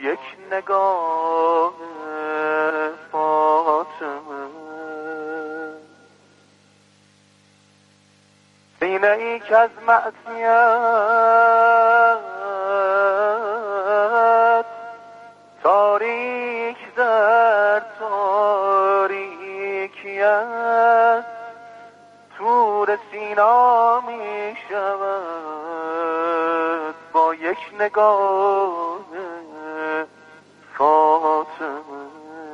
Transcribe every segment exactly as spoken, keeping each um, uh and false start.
یک نگاه فاطمه. سینه ای که از معصیت تاریک در تاریکیت تور سینا می شود با یک نگاه فاطمه.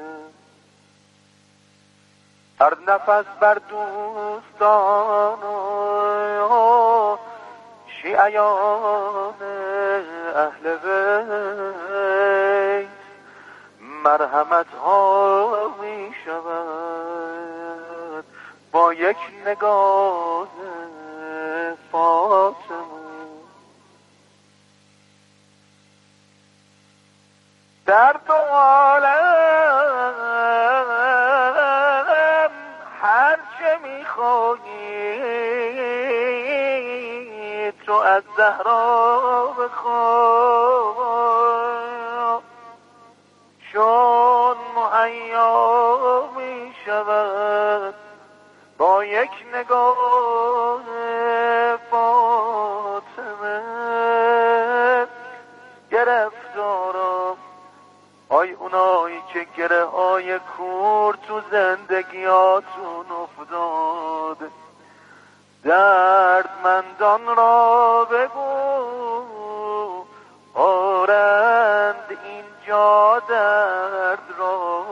هر نفس بر دوستان و شیعیان اهل بیت مرحمت ها می شود با یک نگاه فاطمه. در دو عالم هر چه میخوایی تو از زهرا بخواه، چون مهیا می شود با یک نگاه فاطمه. گرفتارم آی اونایی که گره های کور تو زندگیاتون افتاد، دردمندان را بگو آرند اینجا درد را،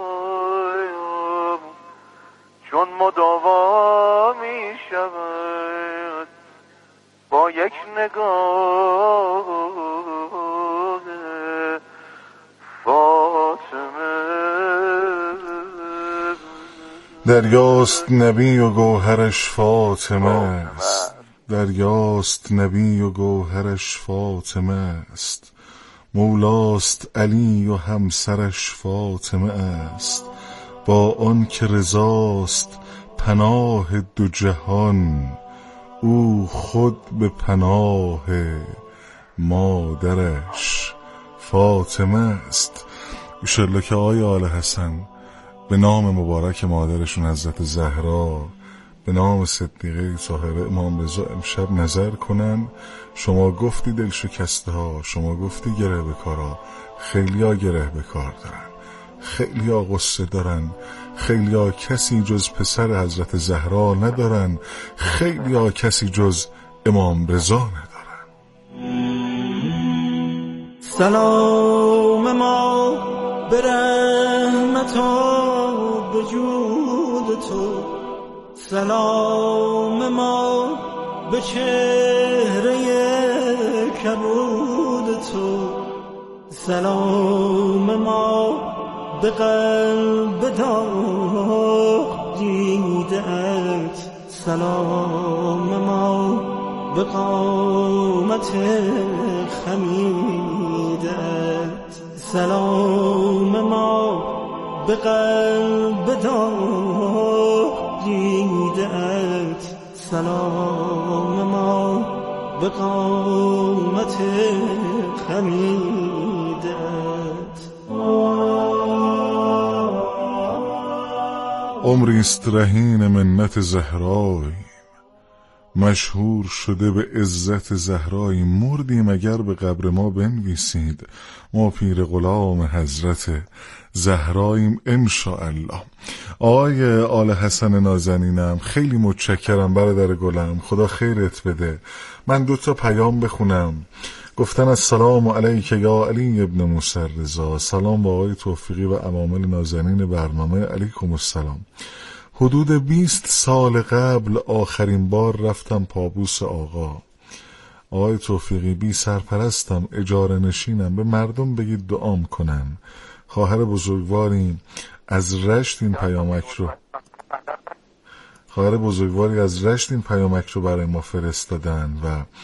چون مداوا می شود با یک نگاه فاطمه. دریاست نبی و گوهرش فاطمه است، دریاست نبی و گوهرش فاطمه است. مولاست علی و همسرش فاطمه است، با آن که رضاست پناه دو جهان، او خود به پناه مادرش فاطمه است. انشالله که آقای آل حسن به نام مبارک مادرشون حضرت زهرا، به نام صدیقه طاهره امام رضا امشب نظر کنن. شما گفتی دل شکسته ها، شما گفتی گره به کارا، خیلی ها گره به کار دارن، خیلی ها غصه دارن، خیلی ها کسی جز پسر حضرت زهرا ندارن، خیلی ها کسی جز امام رضا ندارن. سلام ما به رحمت و به جود تو، سلام ما به چهره کبود تو، سلام ما به قلب داغ دیده‌ات، سلام ما به قامت خمیده‌ات، سلام ما به قلب داغ دیده‌ات، سلام ما به قامت خمیده‌ات. عمریست رهین منت زهرایی، مشهور شده به عزت زهرایی. مردیم اگر به قبر ما بنویسید، ما پیر غلام حضرت زهراییم انشاءالله. آقای آل حسن نازنینم خیلی متشکرم برادر گلم، خدا خیرت بده. من دو تا پیام بخونم. گفتن السلام علیک یا علی ابن موسی رضا، سلام با آقای توفیقی و عوامل نازنین برنامه، علیکم السلام. حدود بیست سال قبل آخرین بار رفتم پابوس آقا. آقای توفیقی بی سرپرستم، اجاره نشینم، به مردم بگید دعام کنن. خواهر بزرگواریم از رشت این پیامک رو خواهر بزرگواری از رشت این پیامک رو برای ما فرستادن و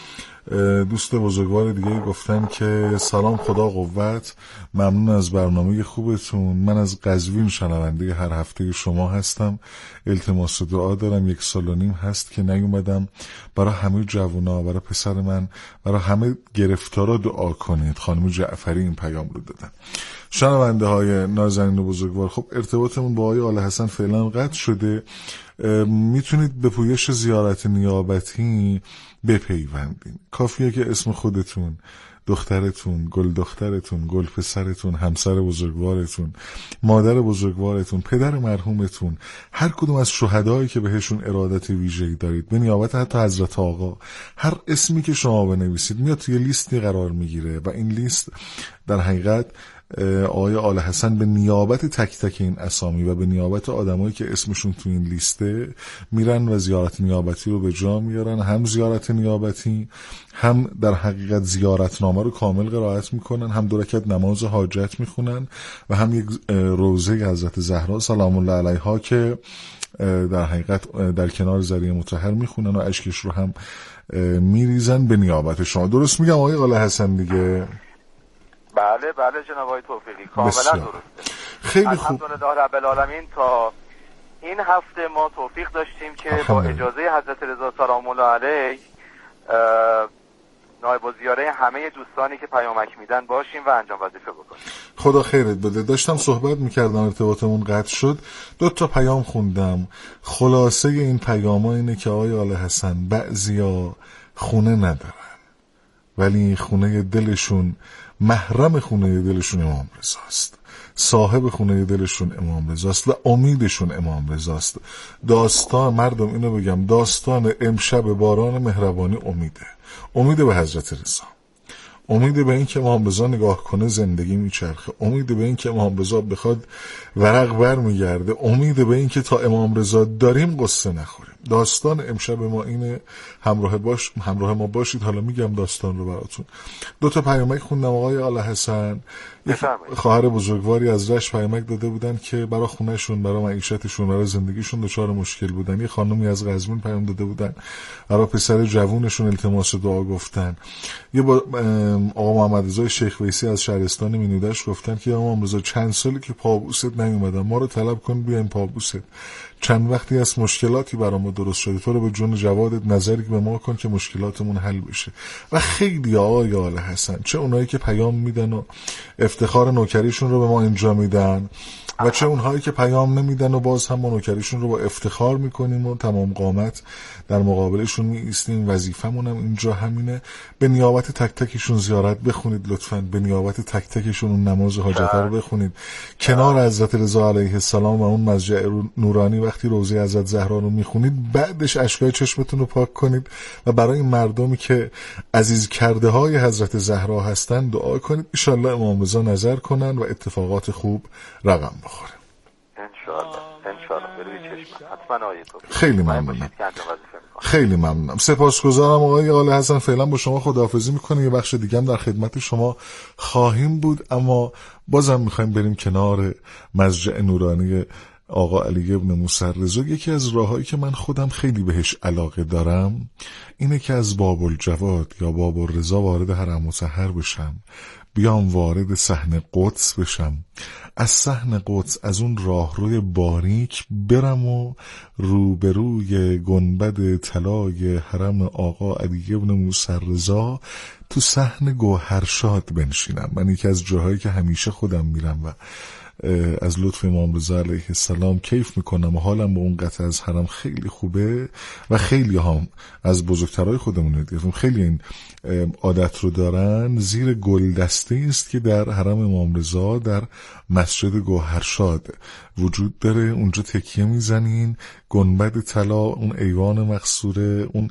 دوست بزرگوار دیگه گفتن که سلام، خدا قوت، ممنون از برنامه خوبتون. من از قزوین شنونده هر هفته شما هستم. التماس دعا دارم، یک سال و نیم هست که نیومدم. برای همه جوونا، برای پسر من، برای همه گرفتارا دعا کنید. خانم جعفری این پیام رو دادن. شنونده های نازنین و بزرگوار، خب ارتباطمون با آقای آل حسن فعلا قطع شده. میتونید به پویش زیارت نیابتی بپیوندین. کافیه که اسم خودتون، دخترتون، گل دخترتون، گل پسرتون، همسر بزرگوارتون، مادر بزرگوارتون، پدر مرحومتون، هر کدوم از شهدایی که بهشون ارادت ویژه‌ای دارید، به نیابت حتی حضرت آقا، هر اسمی که شما بنویسید میاد توی لیستی قرار میگیره و این لیست در حقیقت آقای آل حسن به نیابت تک تک این اسامی و به نیابت آدمایی که اسمشون تو این لیسته میرن و زیارت نیابتی رو به جا میارن. هم زیارت نیابتی، هم در حقیقت زیارتنامه رو کامل قرائت میکنن، هم دو رکعت نماز حاجت میخونن و هم یک روزه حضرت زهرا سلام الله علیها که در حقیقت در کنار ذریعه مطهر میخونن و اشکش رو هم میریزن به نیابت شما. درست میگم آقای آل حسن دیگه؟ بله بله جناب آقای توفیقی، کاملا درسته. خیلی خوب. الحمدلله رب العالمین. تا این هفته ما توفیق داشتیم که با اجازه حضرت رضا سلام الله علیه نایب الزیاره همه دوستانی که پیامک میدن باشیم و انجام وظیفه بکنیم. خدا خیرت بده. داشتم صحبت میکردم، ارتباطمون قطع شد. دو تا پیام خوندم. خلاصه این پیام ها اینه که آقای آل حسن بعضیا خونه ندارن ولی خونه دلشون، محرم خونه دلشون امام رضاست، صاحب خونه دلشون امام رضاست و امیدشون امام رضاست. داستان، مردم اینو بگم، داستان امشب باران مهربانی امیده. امید به حضرت رضا، امید به این که امام رضا نگاه کنه زندگی میچرخه، امید به این که امام رضا بخواد ورق بر میگرده، امید به این که تا امام رضا داریم قصه نخوریم. داستان امشب ما اینه. همراه باش، همراه ما باشید. حالا میگم داستان رو براتون. دو تا پیامک خوندم آقای آل حسن. یک خواهر بزرگواری از رشت پیامک داده بودن که برای خونهشون، برای معیشتشون، برای زندگیشون دچار مشکل بودن. یه خانمی از قزوین پیام داده بودن برای پسر جوونشون التماس دعا گفتن. یه با آقا محمد رضا شیخ ویسی از شهرستان مینودش گفتن که امام رضا چند سالی که پابوست نیومدن، ما رو طلب کن بیایم پابوست. چند وقتی از مشکلاتی برای ما درست شده، تو رو به جون جوادت نظری به ما کن که مشکلاتمون حل بشه. و خیلی آقای آل حسن، چه اونایی که پیام میدن و افتخار نوکریشون رو به ما اینجا میدن و چه اونهایی که پیام نمیدن و باز هم ما نوکریشون رو با افتخار میکنیم و تمام قامت در مقابلشون میایستیم. وظیفمون هم اینجا همینه. به نیابت تک تکشون زیارت بخونید لطفاً. به نیابت تک تکشون اون نماز حاجت رو بخونید کنار حضرت رضا علیه السلام و اون مسجد نورانی. وقتی روزه حضرت زهرا رو میخونید بعدش اشکای چشمتون رو پاک کنید و برای این مردمی که عزیز کرده های حضرت زهرا هستن دعا کنید. ان شاء الله امام رضا نظر کنن و اتفاقات خوب رقم بخوره. ان شاء الله ان شاء الله. بروی چشم حتما آیه تو. خیلی ممنونم. خیلی ممنونم. سپاسگزارم آقای آل حسن. فعلا با شما خداحافظی میکنیم. یه بخش دیگه هم در خدمت شما خواهیم بود، اما بازم میخوایم بریم کنار مسجد نورانی آقا علی ابن موسی رضا. یکی از راهایی که من خودم خیلی بهش علاقه دارم اینه که از باب الجواد یا باب الرضا وارد حرم مطهر بشم، بیام وارد صحن قدس بشم، از صحن قدس از اون راهروی باریک برم و روبروی گنبد طلای حرم آقا علی ابن موسی رضا تو صحن گوهرشاد بنشینم. من یکی از جاهایی که همیشه خودم میرم و از لطف امام رضا علیه السلام کیف میکنم و حالم با اون قطعه از حرم خیلی خوبه و خیلی هم از بزرگترهای خودمون دیدم خیلی این عادت رو دارن. زیر گلدسته است که در حرم امام رضا در مسجد گوهرشاد وجود داره. اونجا تکیه میزنین، گنبد طلا، اون ایوان مقصوره، اون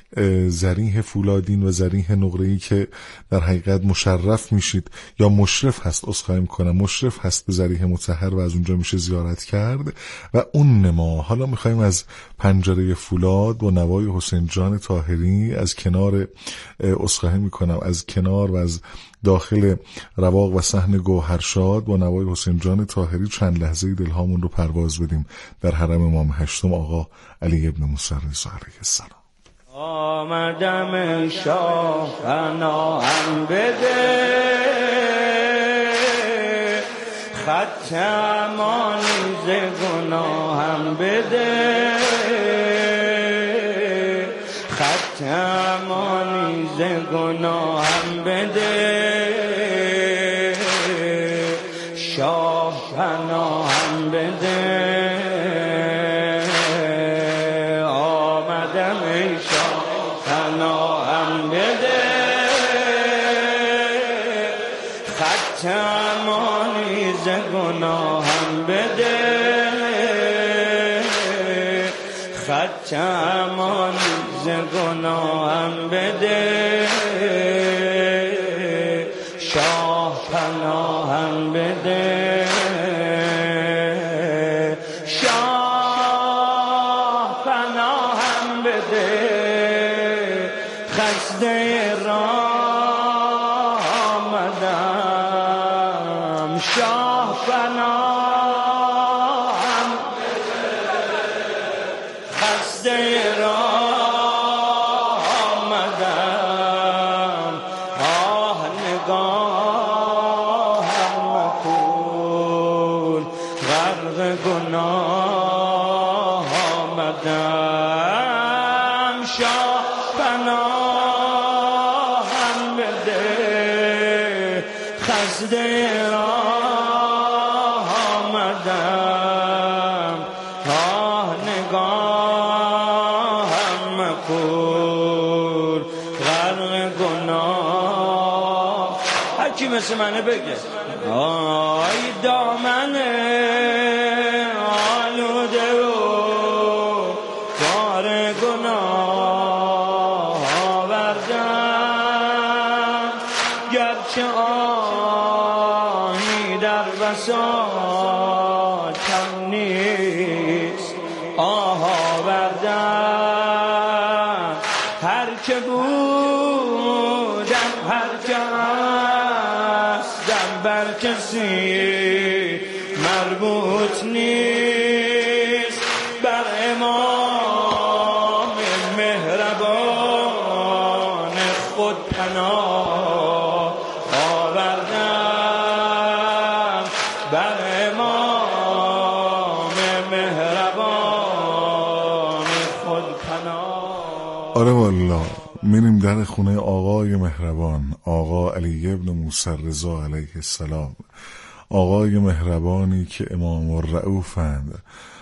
زریح فولادین و زریح نقره‌ای که در حقیقت مشرف میشید یا مشرف هست، عذرخواهی میکنم، مشرف هست به زریح مطهر و از اونجا میشه زیارت کرد. و اون نما حالا میخوایم از پنجره فولاد با نوای حسین جان طاهری از کنار، عذرخواهی میکنم، از کنار و از داخل رواق و صحن گوهرشاد با نوای حسین جان طاهری چند لحظه دلهامون رو پرواز بدیم در حرم امام هشتم آقا علی ابن موسی رضا علیه السلام. آمدم شاه پناهم بده، خط امانی ز گناهم بده، خط امانی ز گناهم بده، شاه پناهم بده. آمدم شاه پناهم بده، خط امانی ز گناهم بده، خط امانی ز گناهم بده، شاه پناهم بده، شاه پناهم بده، خسته راه آمدم، شاه پناهم بده، خسته راه آمدم، آه نگاهم مکن، غرق گناه آمدم، شاه پناهم بده، خسته راه آمدم، آه نگاهم مکن، غرق گناه. هر کی مثل منه بگه آی دامنه آلوده و بار گناه آوردم، گرچه آهی در بساطم نیست آه آوردم، هر که بودم هر که هستم بر کسی مربوط نیست، بر امام مهربان خود پناه آوردم، بر امام مهربان خود پناه. آره والا میریم در خونه آقای مهربان، آقا علی ابن موسی رضا علیه السلام، آقای مهربانی که امام الرؤوفند،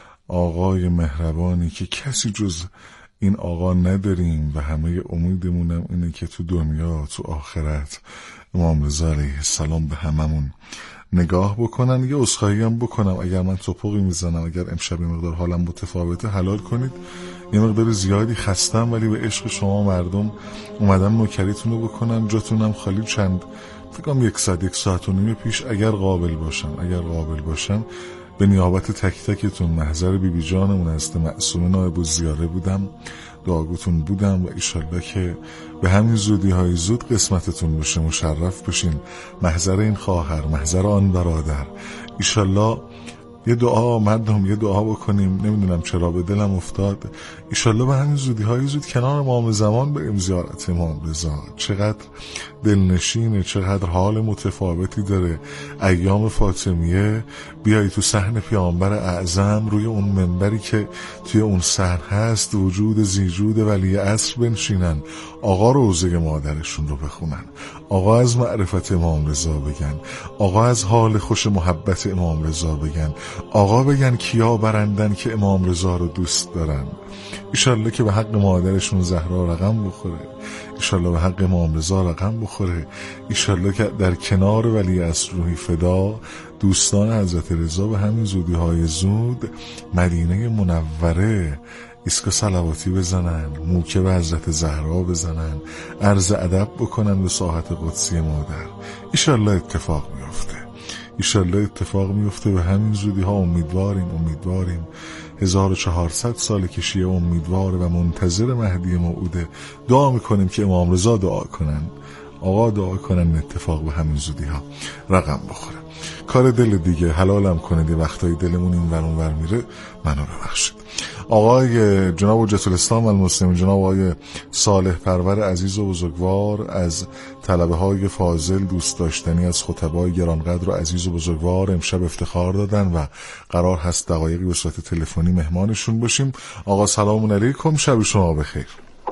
آقای مهربانی که کسی جز این آقا نداریم و همه امیدمونم اینه که تو دنیا تو آخرت امام رضا علیه السلام به هممون نگاه بکنن. یه عذرخواهی هم بکنم اگر من توپقی میزنم، اگر امشب یه مقدار حالم متفاوته حلال کنید، یه مقدار زیادی خستم ولی به عشق شما مردم اومدم نوکریتون رو بکنم، جاتونم خالی. چند فکرم یک ساعت یک ساعت و نیم پیش اگر قابل باشم اگر قابل باشم به نیابت تک تکتون محضر بی بی جانمون هست معصومه نایب الزیاره بودم، دعاگوتون بودم و ایشالله که به همین زودی های زود قسمتتون بشه، مشرف بشین محضر این خواهر، محضر آن برادر. ایشالله یه دعا مردم، یه دعا بکنیم، نمیدونم چرا به دلم افتاد، ایشالله به همین زودی های زود کنار امام زمان بریم زیارت امام رضا. چقدر دلنشینه، چقدر حال متفاوتی داره. ایام فاطمیه بیایی تو صحن پیامبر اعظم، روی اون منبری که توی اون صحن هست وجود زیجود ولی عصر بنشینن، آقا روزه مادرشون رو بخونن، آقا از معرفت امام رضا بگن، آقا از حال خوش محبت امام رضا بگن، آقا بگن کیا برندن که امام رضا رو دوست دارن. ایشالله که به حق مادرشون زهرا رقم بخوره، ایشالله به حق امام رضا رقم بخوره، ایشالله که در کنار ولی عصر روحی فدا دوستان حضرت رضا به همین زودی های زود مدینه منوره ایسکا صلواتی بزنن، موکه به حضرت زهرا بزنن، عرض ادب بکنن به ساحت قدسی مادر. ایشالله اتفاق میفته، ایشالله اتفاق میفته به همین زودی ها. امیدواریم امیدواریم هزار و چهارصد سال که شیعه امیدواره و منتظر مهدی موعوده. دعا میکنیم که امام رضا دعا کنن، آقا دعا کنن اتفاق به همین زودی ها رقم بخوره. کار دل دیگه، حلالم کنید یه وقتایی دلمون این ور اون ور میره، منو ببخشید. آقای جناب حجت الاسلام المسلمین، جناب آقای صالح پرور عزیز و بزرگوار، از طلبه های فاضل دوست داشتنی، از خطبای گرانقدر و عزیز و بزرگوار امشب افتخار دادن و قرار هست دقایقی به صورت تلفنی مهمانشون باشیم. آقا سلام علیکم، شب شما بخیر.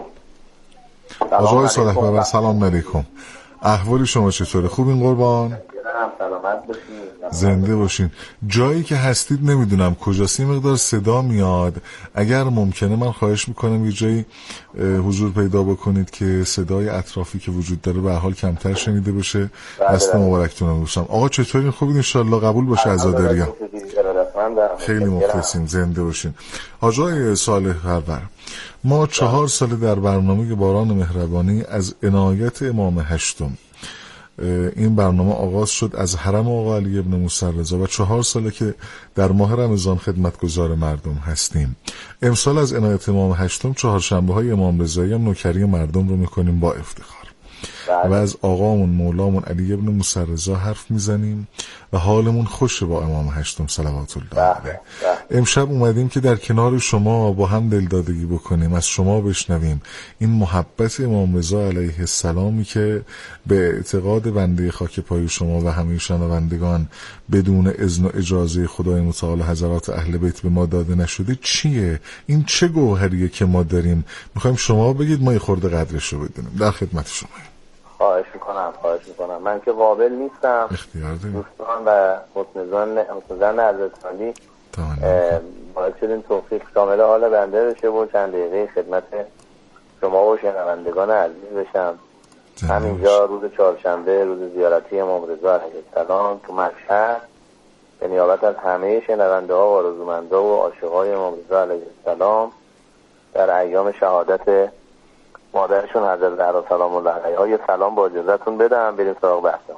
آقای صالح پرور سلام علیکم، احوال شما چطوره؟ خوبین قربان؟ سلامت باشین، زنده باشین. جایی که هستید نمیدونم کجاست، این مقدار صدا میاد، اگر ممکنه من خواهش میکنم یه جایی حضور پیدا بکنید که صدای اطرافی که وجود داره به هر حال کمتر شنیده بشه. دست مبارکتون رو بوسم. آقا چطورین؟ خوبین؟ انشالله قبول باشه عزاداری‌ها. خیلی مخلصیم، زنده باشین. آقای صالح پرور، ما چهار ساله در برنامه باران مهربانی از عنایت امام هشتم، این برنامه آغاز شد از حرم آقا علی ابن موسی رضا و چهار ساله که در ماه رمضان خدمتگزار مردم هستیم. امسال از عنایت امام هشتم چهارشنبه های امام رضایی هم نوکری مردم رو میکنیم با افتخار و از آقامون مولامون علی ابن موسی رضا حرف میزنیم و حالمون خوشه با امام هشتم صلوات الله علیه. امشب اومدیم که در کنار شما با هم دلدادگی بکنیم، از شما بشنویم این محبت امام رضا علیه السلامی که به اعتقاد بنده خاک پای شما و همه شنوندگان بدون اذن و اجازه خدای متعال حضرات اهل بیت به ما داده نشده چیه؟ این چه گوهریه که ما داریم؟ میخوایم شما بگید، ما یه خورده قدرش رو بدونیم. در خدمت شما. خواهش میکنم خواهش میکنم من که قابل نیستم. اختیار داریم. دوستان و حسن‌ظن حضرت علی باید شدین توفیق شامل حال بنده بشه و چند دقیقه خدمت شما و شنوندگان عزیز بشم. همینجا روز چهارشنبه، روز زیارتی امام رضا علیه السلام تو مشهد، به نیابت از همه شنونده ها و آرزومنده و عاشقای امام رضا علیه السلام در ایام شهادت مادرشون حضرت زهرا سلام الله علیها یه سلام با اجازهتون بدم، بریم سراغ بحثم.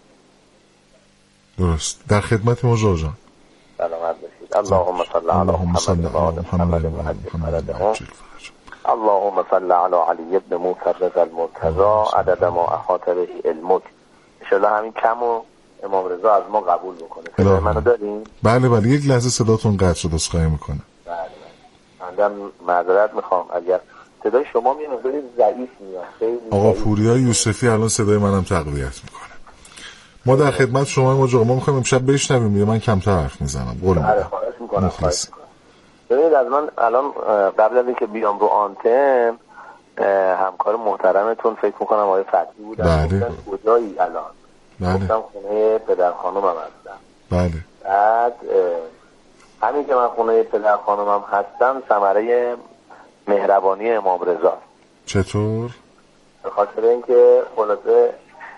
درست، در خدمت ما جان. سلامت باشید. اللهم صل علی محمد و آل محمد و عجل فرجهم. اللهم صل علی علی ابن موسی رضا المرتضی عدد ما احاط به علمک. ان شاء الله همین کم و امام رضا از ما قبول بکنه. صدای منو دارین؟ بله بله، یک لحظه صداتون قطع شد، عذرخواهی میکنم. بله. من معذرت میخوام اگر صدای شما میاد خیلی ضعیف میاد. آقا پوریا یوسفی الان صدای منم تقویت میکنه. ما در خدمت شما ما ما میخوایم امشب بشنویم، من کمتر حرف میزنم. قول میدم. خواهش میکنم. ببینید از من الان قبل از اینکه بیام رو آنتن همکار محترمتون فکر میکنم آقای فتحی بودن. بله. کجایی الان؟ بله. گفتم خونه پدر خانومم هستم. بله. بعد همین که من خونه پدر خانومم هستم ثمره مهربانی امام رضا. چطور؟ به خاطر اینکه خلاصه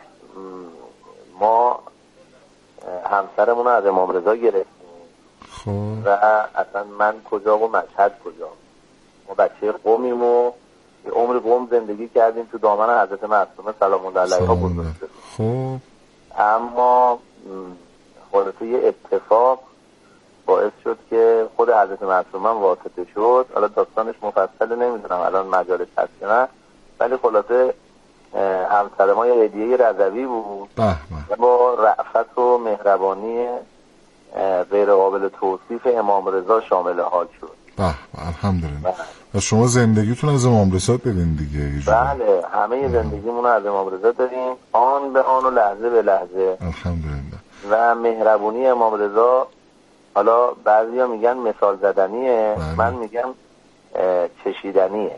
ما همسرمون رو از امام رضا گرفتیم. خب. و اصلا من کجا و مشهد کجا، ما بچه قومیم و یه عمر قوم زندگی کردیم تو دامن حضرت معصومه سلام الله علیها بزرگ شدیم. خب. اما خلاصه یه اتفاق باعث شد که خود حضرت معصومه واسطه شد. حالا داستانش مفصل نمیدونم الان مجالش هست یا نه، ولی خلاصه همسر ما یه هدیه رضوی بود و با رأفت و مهربانی غیر قابل توصیف امام رضا شامل حال شد. به الحمدلله. و شما زندگیتون از امام رضا دارین دیگه؟ بله، همه زندگیمون از امام رضا داریم، آن به آن و لحظه به لحظه. الحمدلله. و مهربونی امام رضا، حالا بعضیا میگن مثال زدنیه، بله. من میگم چشیدنیه.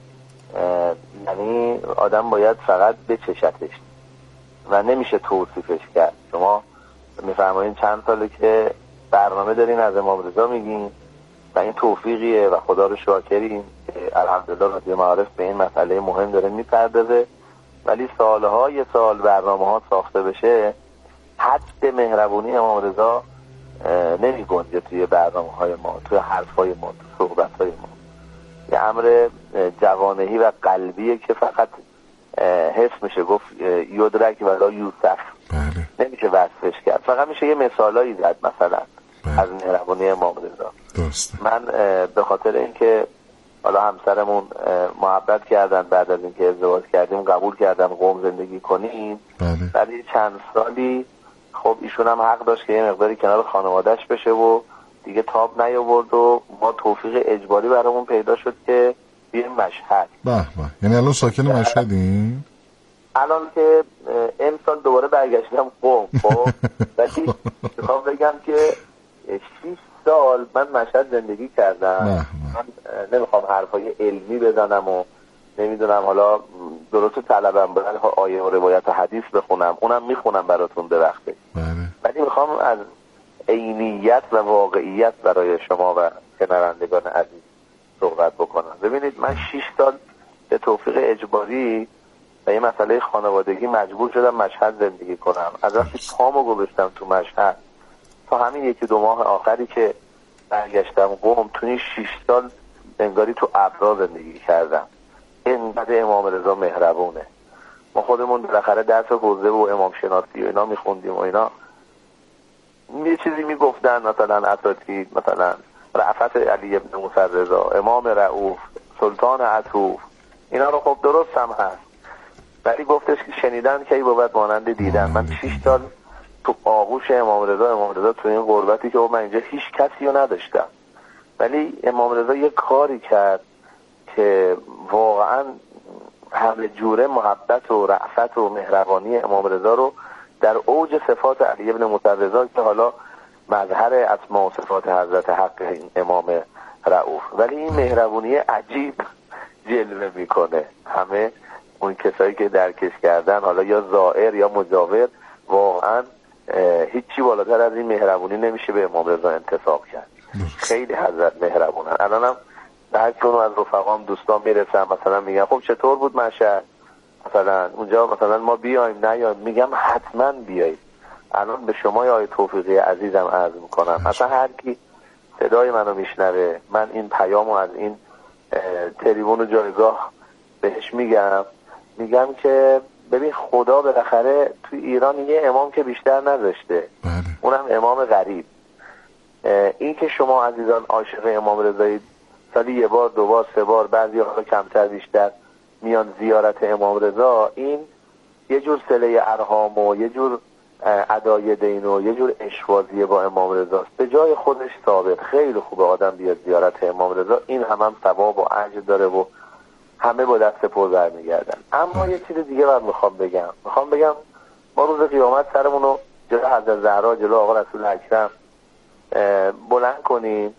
یعنی آدم باید فقط بچشتش و نمیشه توصیفش کرد. شما میفرمایین چند ساله که برنامه دارین از امام رضا میگین و این توفیقیه و خدا رو شاکرین که الحمدلله رادیو معارف به این مسئله مهم داره میپردازه، ولی سالهای سال برنامه ها ساخته بشه حد مهربونی امام رضا نمی گنجه توی برنامه های ما، توی حرف های ما، توی صحبت های ما. یه امر جوانهی و قلبیه که فقط حس میشه گفت یدرک ولا یوسف. بله. نمیشه وصفش کرد، فقط میشه یه مثالایی زد مثلا. بله. از مهربانی امام رضا. درسته. من به خاطر اینکه حالا همسرمون محبت کردن، بعد از اینکه ازدواج کردیم قبول کردن قم زندگی کنیم. بله. بعد چند سالی خب ایشون هم حق داشت که یه مقداری کنار خانوادهش بشه و دیگه تاب نیاورد و ما توفیق اجباری برامون پیدا شد که بیایم مشهد. به به. یعنی الان ساکن مشهدین؟ الان که امسال دوباره برگشتم قم. خب ولی میخوام بگم که شش سال من مشهد زندگی کردم. من نمیخوام حرفای علمی بزنم و نمیدونم حالا درست طلبم برای آیه و روایت و حدیث بخونم، اونم میخونم براتون به وقته. ولی میخوام از عینیت و واقعیت برای شما و شنوندگان عزیز صحبت بکنم. ببینید من شش سال به توفیق اجباری و یه مسئله خانوادگی مجبور شدم مشهد زندگی کنم. از وقتی پامو گذاشتم تو مشهد تا همین یکی دو ماه آخری که برگشتم قم، تو این شش سال انگاری تو ابرا زندگی کردم. اینقدر امام رضا مهربونه. ما خودمون بالاخره درس حوزه و امام شناسی و اینا میخوندیم و اینا یه چیزی میگفتن، مثلا اساتید مثلا رأفت علی ابن موسی رضا، امام رؤوف، سلطان عطوف، اینا رو خب درست هم هست، ولی گفتش که شنیدن کی بود مانند دیدن. من شش سال تو آغوش امام رضا امام رضا تو این غربتی که من اینجا هیچ کسی رو نداشتم، ولی امام رضا یه کاری کرد که واقعا همه جوره محبت و رأفت و مهربانی امام رضا رو در اوج صفات علی ابن موسی رضا که حالا مظهر اسماء و صفات حضرت حق این امام رؤوف، ولی این مهربانی عجیب جلوه میکنه. همه اون کسایی که درکش کردن حالا یا زائر یا مجاور، واقعا هیچی بالاتر از این مهربانی نمیشه به امام رضا انتساب کرد. خیلی حضرت مهربونن. الانم هر کنو از رفقام دوستان میرسم مثلا میگم خب چطور بود مشهد، مثلا اونجا مثلا ما بیایم نیایم، میگم حتما بیایید. الان به شما آقای توفیقی عزیزم عرض میکنم، مثلا هر کی صدای منو میشنوه، من این پیامو از این تریبون و جایگاه بهش میگم، میگم که ببین خدا بالاخره تو ایران یه امام که بیشتر نذاشته، اونم امام غریب. این که شما عزیزان عاشق امام رضایی سالی یه بار دو بار سه بار بعضی ها کمتر بیشتر میان زیارت امام رضا، این یه جور صله ارحام و یه جور ادای دین و یه جور اشوازیه با امام رضا. به جای خودش ثابت خیلی خوبه آدم بیاد زیارت امام رضا، این هم هم ثواب و اجر داره و همه با دست پر برمیگردن. اما یه چیز دیگه من میخوام بگم میخوام بگم ما روز قیامت سرمون رو جلو حضرت زهرا جلو آقا رسول اکرم بلند کنیم،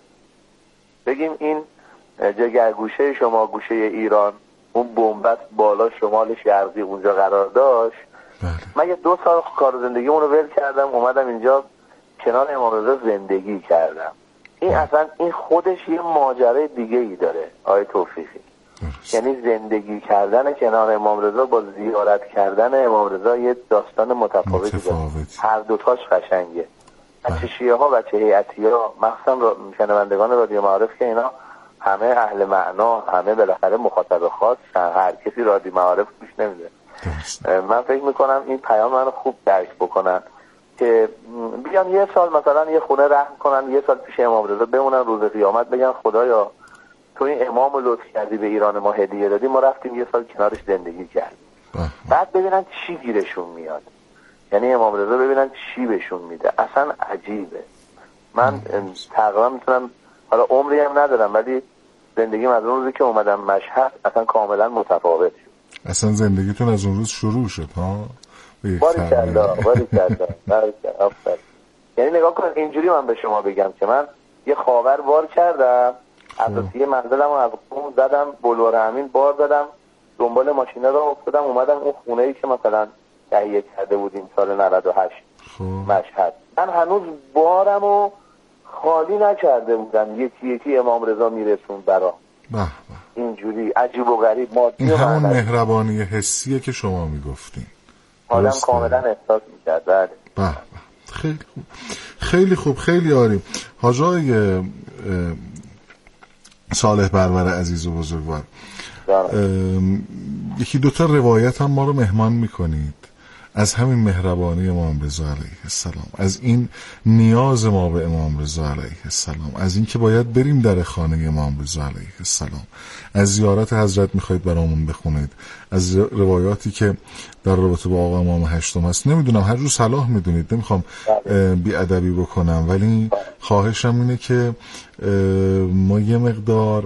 بگیم این جگر گوشه شما گوشه ایران، اون بنبست بالا شمال شرقی اونجا قرار داشت. من یه دو سال کار زندگیمون رو ول کردم اومدم اینجا کنار امام رضا زندگی کردم. این اصلا این خودش یه ماجرای دیگه ای داره آقای توفیقی. یعنی زندگی کردن کنار امام رضا با زیارت کردن امام رضا یه داستان متفاوتی داره. هر دوتاش قشنگه. بچه شیعه ها بچه هیئتی ها مخصوصا شنوندگان رادیو معارف که اینا همه اهل معنا، همه بالاخره مخاطب خاص، هر کسی رادیو معارف گوش نمیده. من فکر میکنم این پیام منو خوب درک بکنن که بیان یه سال مثلا یه خونه رحم کنن، یه سال پیش امام رضا بمونن، روز قیامت بگن خدایا تو این امام رو لطف کردی به ایران ما هدیه دادی، ما رفتیم یه سال کنارش زندگی کردیم. بعد ببینن چی گیرشون میاد، یعنی امام رضا ببینن چی بهشون میده. اصلا عجیبه. من تقریبا میتونم حالا عمری هم ندارم ولی زندگیم از اون روزی که اومدم مشهد اصلا کاملا متفاوت شد. اصلا زندگیتون از اون روز شروع شد ها؟ باریکلا باریکلا باریکلا. یعنی نگاه کن اینجوری من به شما بگم که من یه خاور بار کردم، اساسی منزلمو از قم زدم بلوار امین بار زدم، دنبال ماشینا رو افتادم اومدم اون خونه‌ای که مثلا تهیه کرده بودیم سال نود و هشت مشهد، من هنوز بارمو خالی نکرده بودم، یکی یکی امام رضا میرسون برام. اینجوری عجیب و غریب مادی. این همون مهربانی حسیه که شما میگفتین، آدم کاملا احساس میکرد. بله خیلی خوب خیلی خوب خیلی عالی. حاج آقای صالح برور عزیز و بزرگوار، یکی دوتا روایت هم ما رو مهمان میکنید. از همین مهربانی امام رضا علیه السلام، از این نیاز ما به امام رضا علیه السلام، از این که باید بریم در خانه امام رضا علیه السلام، از زیارت حضرت میخواید برامون بخونید، از روایاتی که در رابطه با آقا امام هشتم هست. نمیدونم، هر جو صلاح میدونید، نمیخوام بی ادبی بکنم، ولی خواهشم اینه که ما یه مقدار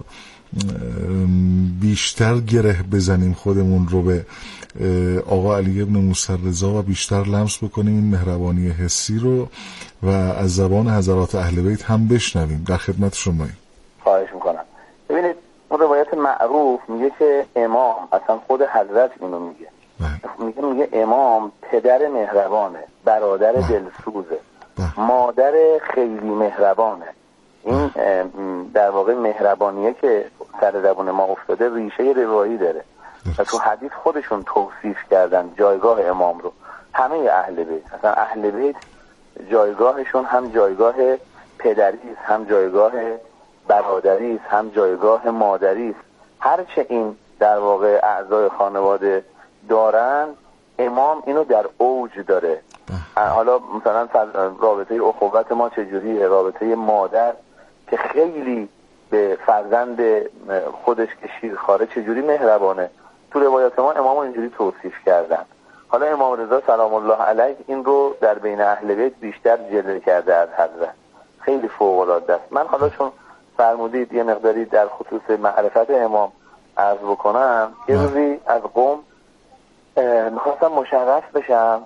بیشتر گره بزنیم خودمون رو به آقا علی ابن موسی رضا و بیشتر لمس بکنیم این مهربانی حسی رو و از زبان حضرات اهل بیت هم بشنویم. در خدمت شماییم. خواهش میکنم. ببینید اون روایت معروف میگه که امام، اصلا خود حضرت اینو میگه، میگه میگه امام پدر مهربانه، برادر دلسوزه، مادر خیلی مهربانه. این در واقع مهربانیه که سر زبون ما افتاده ریشه روایی داره و تو حدیث خودشون توصیف کردن جایگاه امام رو. همه اهل بیت، اصلا اهل بیت جایگاهشون هم جایگاه پدری است، هم جایگاه برادری است، هم جایگاه مادری است. هرچه این در واقع اعضای خانواده دارن، امام اینو در اوج داره. حالا مثلا رابطه اخوت ما چجوریه، رابطه مادر که خیلی به فرزند خودش که شیرخواره چجوری مهربانه، تو روایات ما امام اینجوری توصیف کردن. حالا امام رضا سلام الله علیه این رو در بین اهل بیت بیشتر جلوه کرده از حضرت، خیلی فوق العاده است. من حالا چون فرمودید یه مقداری در خصوص معرفت امام عرض بکنم، یه روزی از قم میخواستم مشرف بشم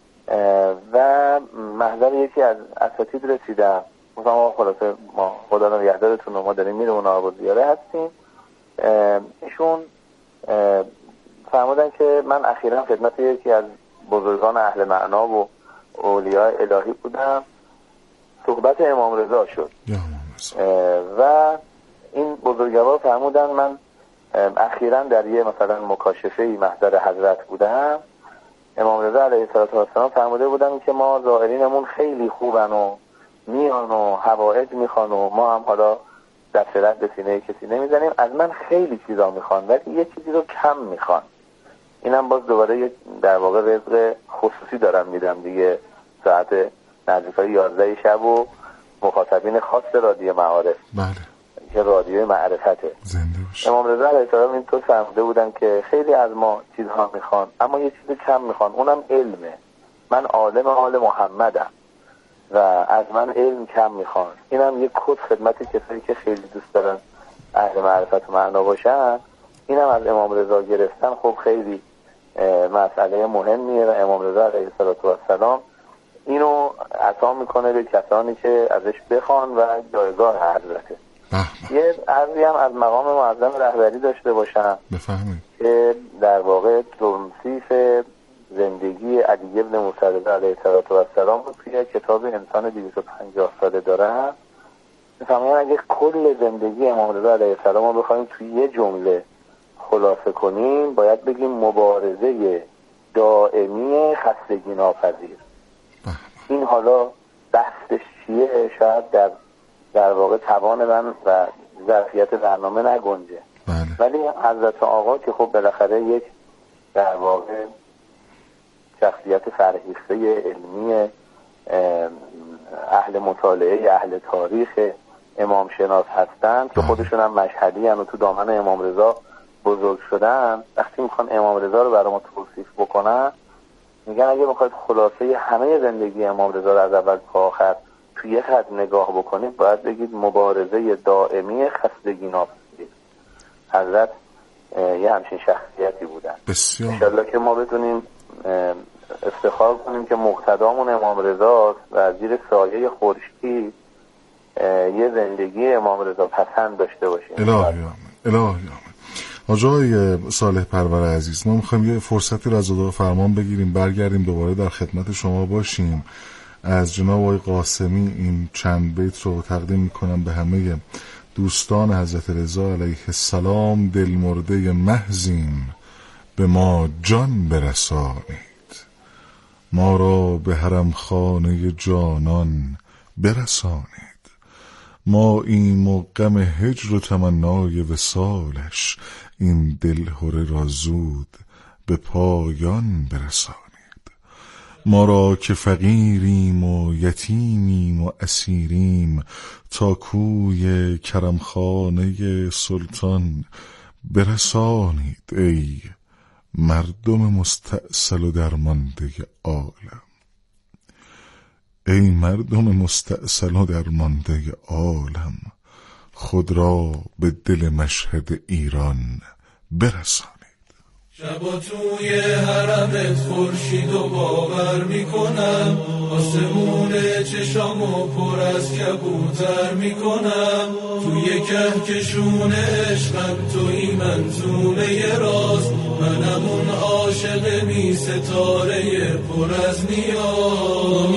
و محضر یکی از اساتید رسیدم، مثلا آقا خلاصه ما خدا رو نگهدارتون، ما داریم میریم اون آقا زیاره هستیم. ایشون فرمودن که من اخیراً خدمت یکی از بزرگان اهل معنا و اولیاء الهی بودم، صحبت امام رضا شد و این بزرگوار فرمودن من اخیراً در یه مثلا مکاشفه‌ای محضر حضرت بودم، امام رضا علیه السلام فرموده بودن که ما زائرینمون خیلی خوبن و میان و حوائج میخوان و ما هم حالا دست رد به سینه کسی نمیزنیم، از من خیلی چیزا میخوان ولی یه چیزی رو کم میخوان. اینم باز دوباره در واقع رزق خصوصی دارم میدم دیگه، ساعت نزدیکای یازده شب و مخاطبین خاص رادیو معارف، بله، که رادیو معرفته. امام رضا علیه السلام این تو فرموده بودن که خیلی از ما چیزها میخوان اما یه چیز کم میخوان، اونم علمه. من عالم آل محمدم و از من علم کم میخوان. اینم یک کد خدمت کسایی که خیلی دوست دارن اهل معرفت و معنا باشن، اینم از امام رضا گرفتن. خب خیلی مسئله مهمیه و امام رضا علیه السلام اینو عطا میکنه به کسانی که ازش بخوان و جایگاه حضرته. یه عرضی هم از مقام معظم رهبری داشته باشم بفهمید که در واقع توصیف زندگی علی ابن موسی رضا علیه السلام رو توی کتاب انسان دویست و پنجاه ساله دارم. مثلا اگه کل زندگی امام رضا علیه السلام رو بخوایم توی یه جمله خلاصه کنیم، باید بگیم مبارزه دائمی خستگی ناپذیر. این حالا بحثش چیه شاید در در واقع توان من و ظرفیت برنامه نگنجه، بله. ولی حضرت آقا که خب بالاخره یک در واقع شخصیت فرهیخته علمی اهل مطالعه، اهل تاریخ، امام شناس هستن که خودشون هم مشهدی هن و تو دامن امام رضا بزرگ شدن. وقتی میخوان امام رضا رو برای ما توصیف بکنن میگن اگه میخواید خلاصه همه زندگی امام رضا رو از اول تا آخر تو یک خط نگاه بکنید، باید بگید مبارزه دائمی خستگی ناپذیر. حضرت یه همچین شخصیتی بودن. بسیار انشالله که ما بتونیم افتخار کنیم که مقتدامون امام رضا و زیر سایه خورشید یه زندگی امام رضا پسند داشته باشیم. الهی آمین، الهی آمین. آقای صالح پرور عزیز، ما میخوایم یه فرصتی رو از خدا فرمان بگیریم، برگردیم دوباره در خدمت شما باشیم. از جناب آقای قاسمی این چند بیت رو تقدیم میکنم به همه دوستان حضرت رضا علیه السلام. دل مرده محضیم به ما جان برسانید، ما را به حرم خانه جانان برسانید. ما این و غم هجر و تمنای وصالش، این دل هره را زود به پایان برسانید. ما را که فقیریم و یتیمیم و اسیریم تا کوی کرمخانه سلطان برسانید ای مردم مستأصل و درمانده عالم. ای مردم مستأصل و درمانده عالم، خود را به دل مشهد ایران برسانید. شبا توی حرمت خورشید و باور میکنم، آسمون چشامو پر از کبوتر میکنم. توی کهکشون عشقم توی منظومه راز، منم اون عاشق بی ستاره پر از نیاز.